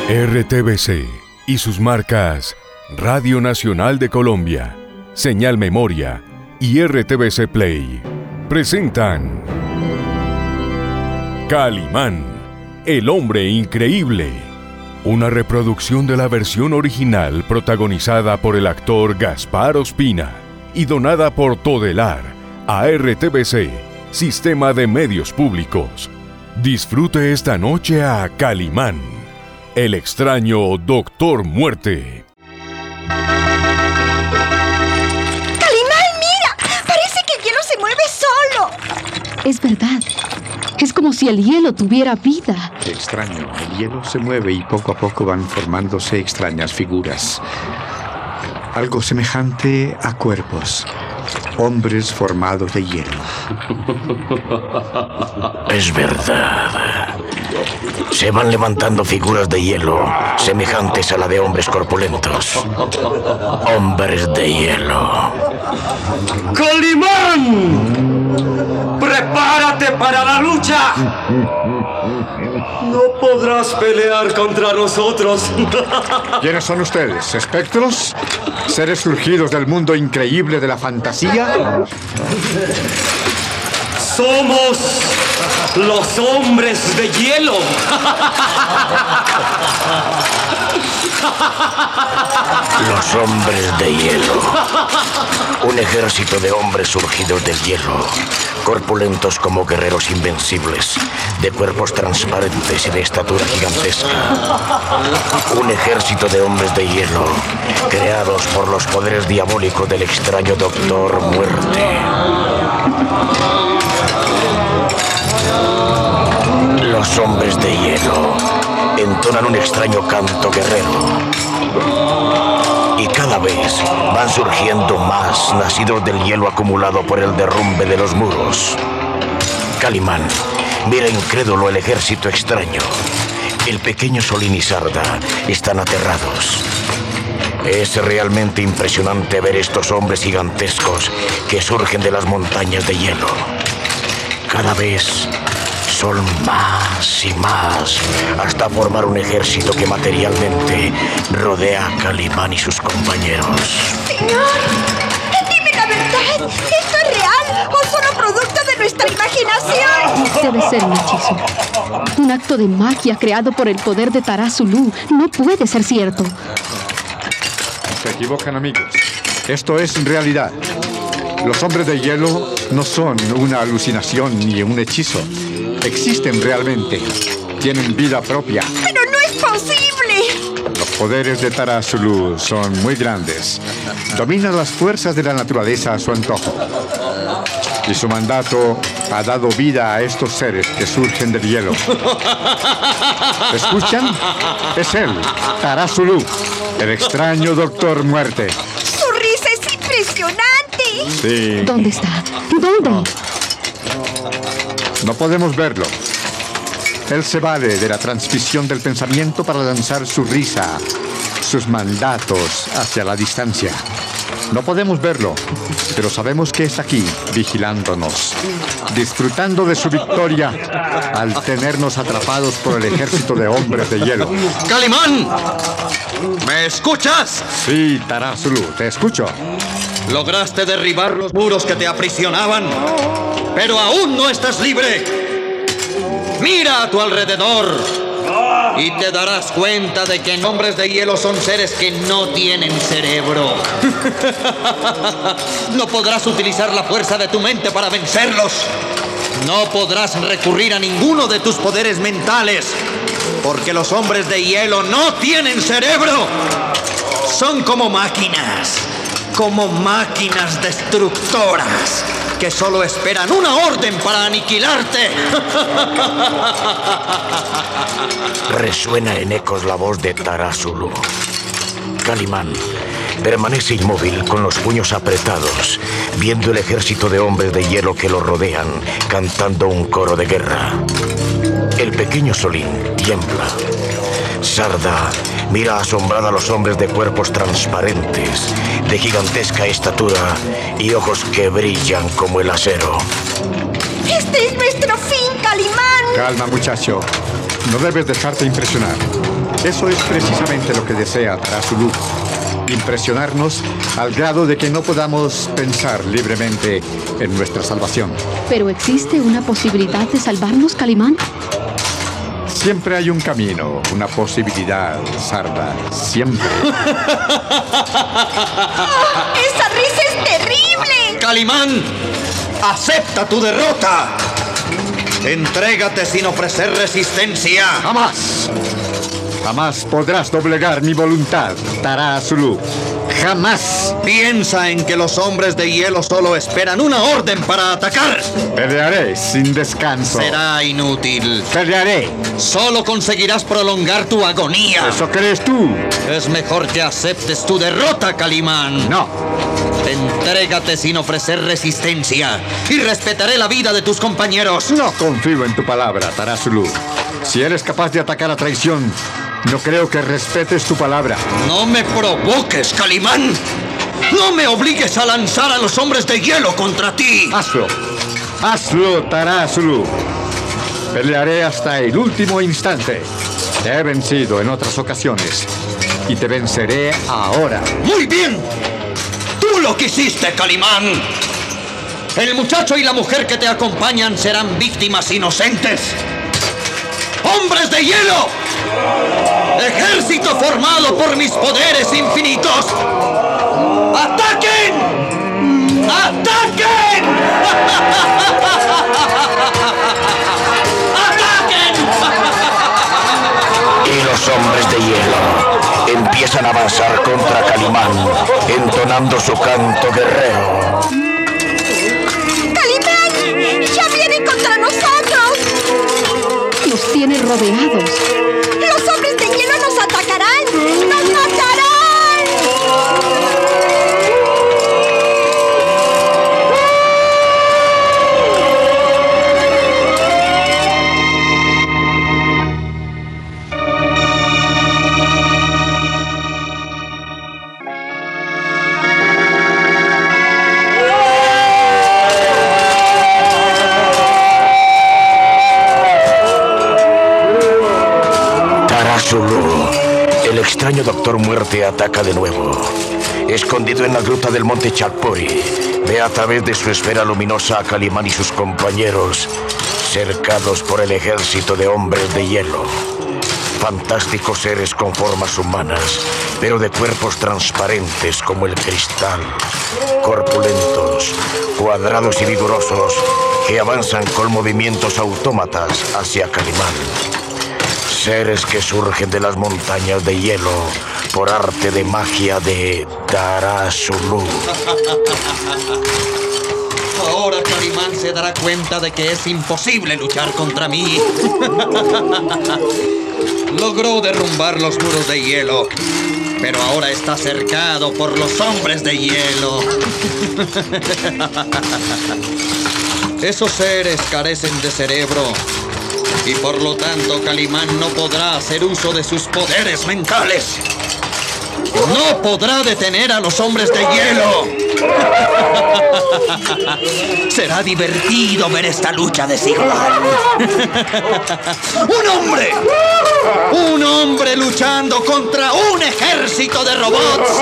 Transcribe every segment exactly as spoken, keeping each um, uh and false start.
R T V C y sus marcas Radio Nacional de Colombia, Señal Memoria y R T V C Play presentan Calimán, el hombre increíble, una reproducción de la versión original protagonizada por el actor Gaspar Ospina y donada por Todelar a R T V C, Sistema de Medios Públicos. Disfrute esta noche a Calimán, el extraño Doctor Muerte. ¡Calimán, mira! Parece que el hielo se mueve solo. Es verdad. Es como si el hielo tuviera vida. Qué extraño. El hielo se mueve y poco a poco van formándose extrañas figuras. Algo semejante a cuerpos. Hombres formados de hielo. Es verdad. Se van levantando figuras de hielo semejantes a la de hombres corpulentos. Hombres de hielo. ¡Calimán! ¡Prepárate para la lucha! No podrás pelear contra nosotros. ¿Quiénes son ustedes? ¿Espectros? ¿Seres surgidos del mundo increíble de la fantasía? Somos los hombres de hielo. Los hombres de hielo. Un ejército de hombres surgidos del hielo, corpulentos como guerreros invencibles, de cuerpos transparentes y de estatura gigantesca. Un ejército de hombres de hielo, creados por los poderes diabólicos del extraño Doctor Muerte. Los hombres de hielo entonan un extraño canto guerrero. Y cada vez van surgiendo más nacidos del hielo acumulado por el derrumbe de los muros. Calimán mira incrédulo el ejército extraño. El pequeño Solín y Sarda están aterrados. Es realmente impresionante ver estos hombres gigantescos que surgen de las montañas de hielo. Cada vez son más y más, hasta formar un ejército que materialmente rodea a Calimán y sus compañeros. Señor, dime la verdad. ¿Esto es real o solo producto de nuestra imaginación? Debe ser un hechizo. Un acto de magia creado por el poder de Tarazulú. No puede ser cierto. Se equivocan, amigos. Esto es realidad. Los hombres de hielo no son una alucinación ni un hechizo. Existen realmente. Tienen vida propia. ¡Pero no es posible! Los poderes de Tarazulú son muy grandes. Dominan las fuerzas de la naturaleza a su antojo. Y su mandato ha dado vida a estos seres que surgen del hielo. ¿Escuchan? Es él, Tarazulú, el extraño Doctor Muerte. ¡Su risa es impresionante! Sí. ¿Dónde está? ¿Dónde? No. No podemos verlo. Él se vale de la transmisión del pensamiento para lanzar su risa, sus mandatos hacia la distancia. No podemos verlo, pero sabemos que es aquí, vigilándonos, disfrutando de su victoria al tenernos atrapados por el ejército de hombres de hielo. ¡Calimán! ¿Me escuchas? Sí, Tarazulú, te escucho. Lograste derribar los muros que te aprisionaban, pero aún no estás libre. Mira a tu alrededor y te darás cuenta de que hombres de hielo son seres que no tienen cerebro. No podrás utilizar la fuerza de tu mente para vencerlos. No podrás recurrir a ninguno de tus poderes mentales, porque los hombres de hielo no tienen cerebro. Son como máquinas, como máquinas destructoras que solo esperan una orden para aniquilarte. Resuena en ecos la voz de Tarazulú. Calimán permanece inmóvil con los puños apretados, viendo el ejército de hombres de hielo que lo rodean, cantando un coro de guerra. El pequeño Solín tiembla. Sarda mira asombrada a los hombres de cuerpos transparentes, de gigantesca estatura y ojos que brillan como el acero. ¡Este es nuestro fin, Calimán! Calma, muchacho. No debes dejarte impresionar. Eso es precisamente lo que desea Tarazu Lu. Impresionarnos al grado de que no podamos pensar libremente en nuestra salvación. ¿Pero existe una posibilidad de salvarnos, Calimán? Siempre hay un camino, una posibilidad, Sarda. Siempre. ¡Oh! ¡Esa risa es terrible! ¡Calimán! ¡Acepta tu derrota! ¡Entrégate sin ofrecer resistencia! ¡Jamás! Jamás podrás doblegar mi voluntad, Tarazu Lu. ¡Jamás! Piensa en que los hombres de hielo solo esperan una orden para atacar. Pelearé sin descanso. Será inútil. Pelearé. Solo conseguirás prolongar tu agonía. ¿Eso crees tú? Es mejor que aceptes tu derrota, Calimán. No. Entrégate sin ofrecer resistencia y respetaré la vida de tus compañeros. No confío en tu palabra, Tarazu Lu. Si eres capaz de atacar a traición, no creo que respetes tu palabra. No me provoques, Calimán. No me obligues a lanzar a los hombres de hielo contra ti. Hazlo. Hazlo, Tarazu Lu. Pelearé hasta el último instante. Te he vencido en otras ocasiones y te venceré ahora. Muy bien. Tú lo quisiste, Calimán. El muchacho y la mujer que te acompañan serán víctimas inocentes. ¡Hombres de hielo! ¡Ejército formado por mis poderes infinitos! ¡Ataquen! ¡Ataquen! ¡Ataquen! Y los hombres de hielo empiezan a avanzar contra Calimán, entonando su canto guerrero. ¡Calimán! ¡Ya vienen contra nosotros! Nos tiene rodeados. ¡Los hombres de hielo nos atacarán! ¡Nos matarán! El extraño Doctor Muerte ataca de nuevo. Escondido en la gruta del monte Chakpori, ve a través de su esfera luminosa a Calimán y sus compañeros, cercados por el ejército de hombres de hielo. Fantásticos seres con formas humanas, pero de cuerpos transparentes como el cristal. Corpulentos, cuadrados y vigorosos, que avanzan con movimientos autómatas hacia Calimán. Seres que surgen de las montañas de hielo por arte de magia de Tarazu Lu. Ahora Calimán se dará cuenta de que es imposible luchar contra mí. Logró derrumbar los muros de hielo, pero ahora está cercado por los hombres de hielo. Esos seres carecen de cerebro. Y por lo tanto, Calimán no podrá hacer uso de sus poderes mentales. No podrá detener a los hombres de hielo. Será divertido ver esta lucha desigual. ¡Un hombre! ¡Un hombre luchando contra un ejército de robots!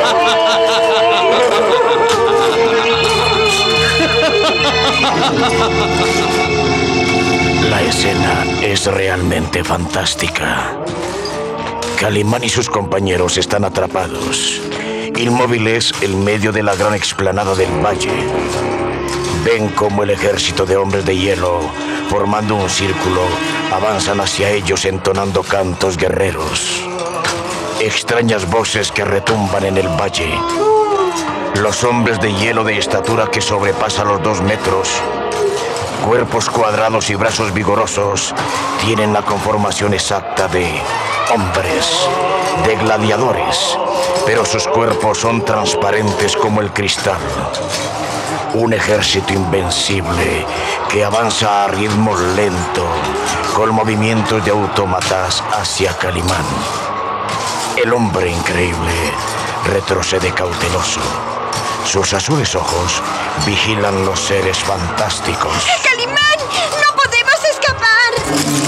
La escena es realmente fantástica. Calimán y sus compañeros están atrapados, inmóviles en medio de la gran explanada del valle. Ven cómo el ejército de hombres de hielo, formando un círculo, avanzan hacia ellos entonando cantos guerreros. Extrañas voces que retumban en el valle. Los hombres de hielo de estatura que sobrepasa los dos metros, cuerpos cuadrados y brazos vigorosos, tienen la conformación exacta de hombres, de gladiadores, pero sus cuerpos son transparentes como el cristal. Un ejército invencible que avanza a ritmo lento, con movimientos de autómatas hacia Calimán. El hombre increíble retrocede cauteloso. Sus azules ojos vigilan los seres fantásticos. ¡Calimán! ¡No podemos escapar!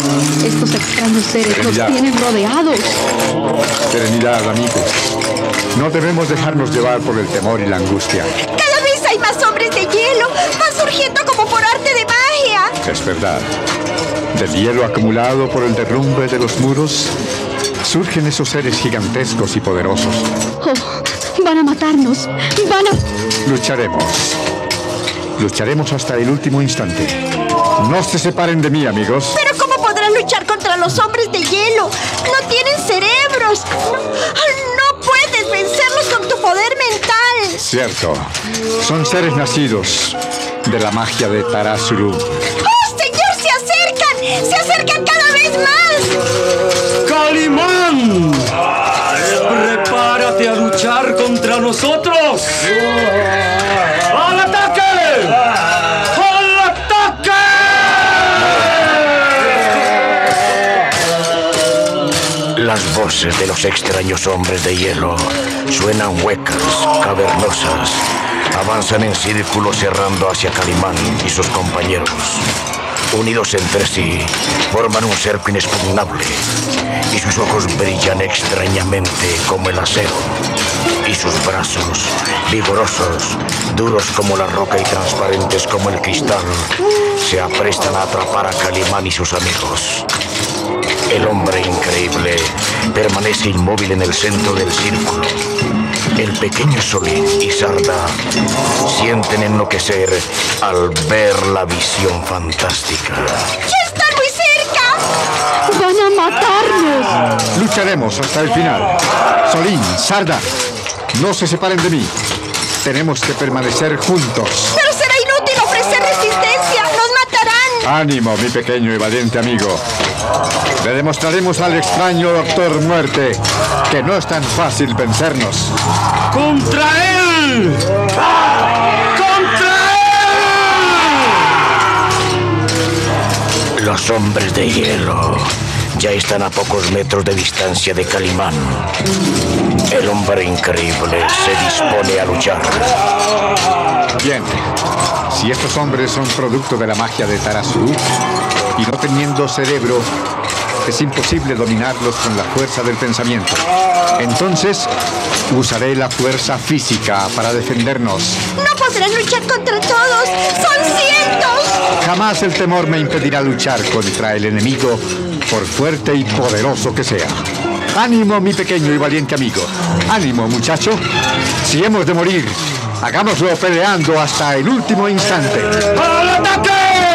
Estos extraños seres Serenidad. nos tienen rodeados. Serenidad, amigo. No debemos dejarnos llevar por el temor y la angustia. Cada vez hay más hombres de hielo. Van surgiendo como por arte de magia. Es verdad. Del hielo acumulado por el derrumbe de los muros, surgen esos seres gigantescos y poderosos. Oh, van a matarnos. Van a... Lucharemos. Lucharemos hasta el último instante. No se separen de mí, amigos. Pero ¿cómo podrán luchar contra los hombres de hielo? No tienen cerebros. No, no puedes vencerlos con tu poder mental. Cierto. Son seres nacidos de la magia de Tarazuru. ¡Oh, señor! ¡Se acercan! ¡Se acercan cada vez más! ¡Calimán! ¡Prepárate a luchar contra nosotros! ¡Al ataque! ¡Al ataque! Las voces de los extraños hombres de hielo suenan huecas, cavernosas. Avanzan en círculo cerrando hacia Calimán y sus compañeros. Unidos entre sí, forman un cerco inexpugnable y sus ojos brillan extrañamente como el acero. Y sus brazos, vigorosos, duros como la roca y transparentes como el cristal, se aprestan a atrapar a Calimán y sus amigos. El hombre increíble permanece inmóvil en el centro del círculo. El pequeño Solín y Sarda sienten enloquecer al ver la visión fantástica. ¡Ya están muy cerca! ¡Van a matarnos! Lucharemos hasta el final. Solín, Sarda, no se separen de mí. Tenemos que permanecer juntos. Pero será inútil ofrecer resistencia. ¡Nos matarán! Ánimo, mi pequeño y valiente amigo. Le demostraremos al extraño Doctor Muerte que no es tan fácil vencernos. ¡Contra él! ¡Contra él! Los hombres de hielo ya están a pocos metros de distancia de Calimán. El hombre increíble se dispone a luchar. Bien, si estos hombres son producto de la magia de Tarazuru y no teniendo cerebro, es imposible dominarlos con la fuerza del pensamiento. Entonces, usaré la fuerza física para defendernos. ¡No podrán luchar contra todos! ¡Son cientos! Jamás el temor me impedirá luchar contra el enemigo, por fuerte y poderoso que sea. ¡Ánimo, mi pequeño y valiente amigo! ¡Ánimo, muchacho! Si hemos de morir, hagámoslo peleando hasta el último instante. ¡Al ataque!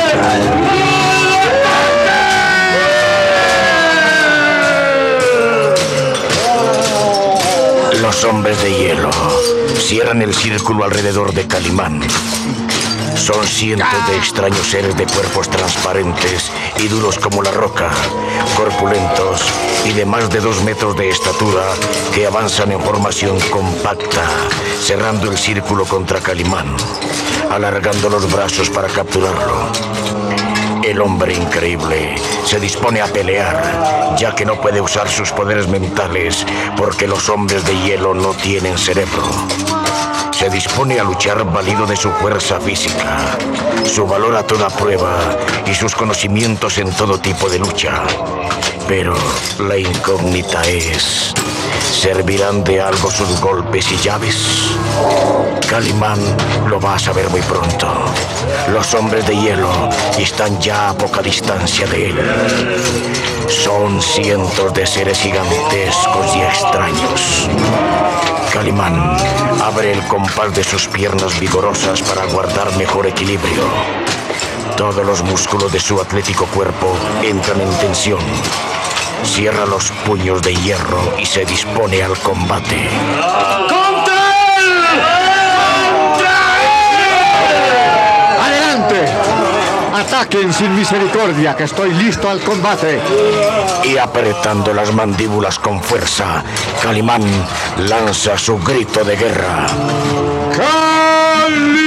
Los hombres de hielo cierran el círculo alrededor de Calimán. Son cientos de extraños seres de cuerpos transparentes y duros como la roca, corpulentos y de más de dos metros de estatura que avanzan en formación compacta, cerrando el círculo contra Calimán, alargando los brazos para capturarlo. El hombre increíble se dispone a pelear, ya que no puede usar sus poderes mentales porque los hombres de hielo no tienen cerebro. Se dispone a luchar valido de su fuerza física, su valor a toda prueba y sus conocimientos en todo tipo de lucha. Pero la incógnita es, ¿servirán de algo sus golpes y llaves? Calimán lo va a saber muy pronto. Los hombres de hielo están ya a poca distancia de él. Son cientos de seres gigantescos y extraños. Calimán abre el compás de sus piernas vigorosas para guardar mejor equilibrio. Todos los músculos de su atlético cuerpo entran en tensión. Cierra los puños de hierro y se dispone al combate. ¡Contra él! ¡Contra él! ¡Adelante! ¡Ataquen sin misericordia, que estoy listo al combate! Y apretando las mandíbulas con fuerza, Calimán lanza su grito de guerra. ¡Calimán!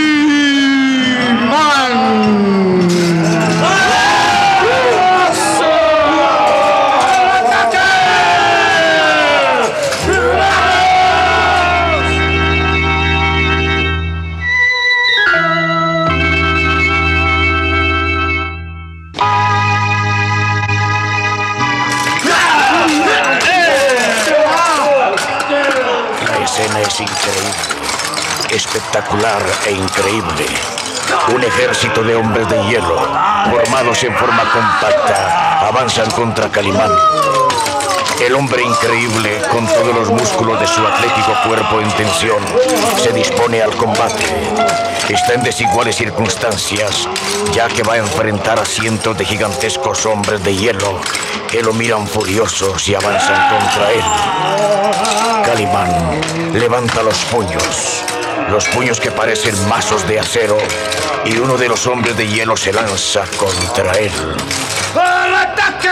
es increíble, espectacular e increíble. Un ejército de hombres de hielo, formados en forma compacta, avanzan contra Calimán. El hombre increíble, con todos los músculos de su atlético cuerpo en tensión, se dispone al combate. Está en desiguales circunstancias, ya que va a enfrentar a cientos de gigantescos hombres de hielo que lo miran furiosos y avanzan contra él. Calimán levanta los puños, los puños que parecen mazos de acero, y uno de los hombres de hielo se lanza contra él. ¡Al ataque!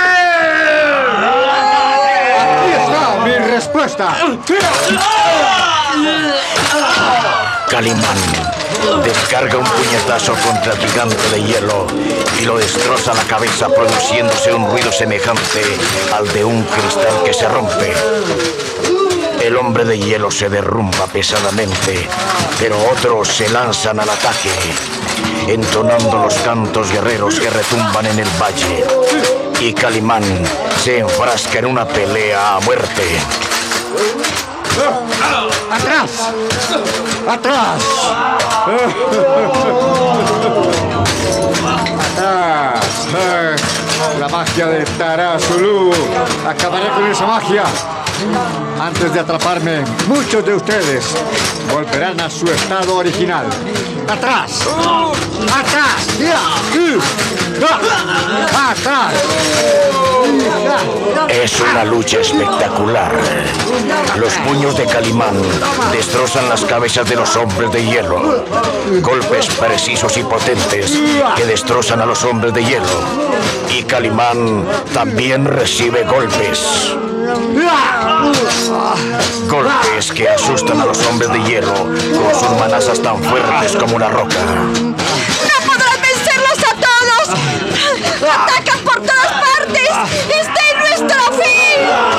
¡Mi respuesta! Calimán descarga un puñetazo contra el gigante de hielo y lo destroza la cabeza, produciéndose un ruido semejante al de un cristal que se rompe. El hombre de hielo se derrumba pesadamente, pero otros se lanzan al ataque, entonando los cantos guerreros que retumban en el valle. Y Calimán se enfrasca en una pelea a muerte. ¡Atrás! ¡Atrás! ¡Atrás! Eh, La magia de Tarazulú. Acabaré con esa magia. Antes de atraparme, muchos de ustedes volverán a su estado original. ¡Atrás! ¡Atrás! ¡Atrás! Es una lucha espectacular. Los puños de Calimán destrozan las cabezas de los hombres de hielo. Golpes precisos y potentes que destrozan a los hombres de hielo. Y Calimán también recibe golpes. Golpes que asustan a los hombres de hielo con sus manazas tan fuertes como una roca. ¡No podrán vencerlos a todos! ¡Atacan por todas partes! ¡Este es nuestro fin!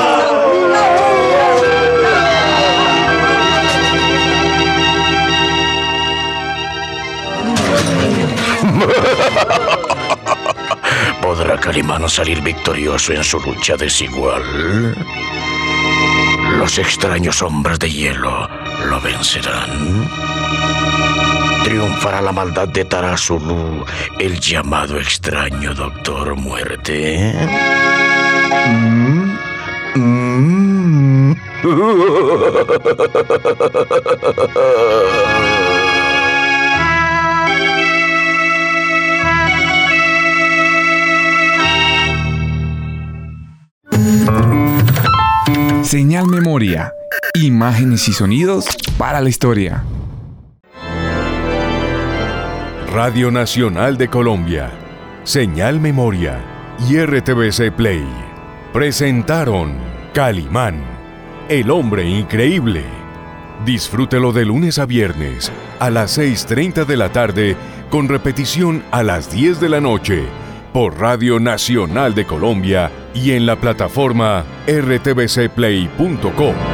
¿Podrá Calimán salir victorioso en su lucha desigual? ¿Los extraños hombres de hielo lo vencerán? ¿Triunfará la maldad de Tarazulú, el llamado extraño Doctor Muerte? ¿Mm? ¿Mm? Señal Memoria. Imágenes y sonidos para la historia. Radio Nacional de Colombia, Señal Memoria y R T V C Play presentaron Calimán, el hombre increíble. Disfrútelo de lunes a viernes a las seis y treinta de la tarde con repetición a las diez de la noche por Radio Nacional de Colombia y en la plataforma r t v c play punto com.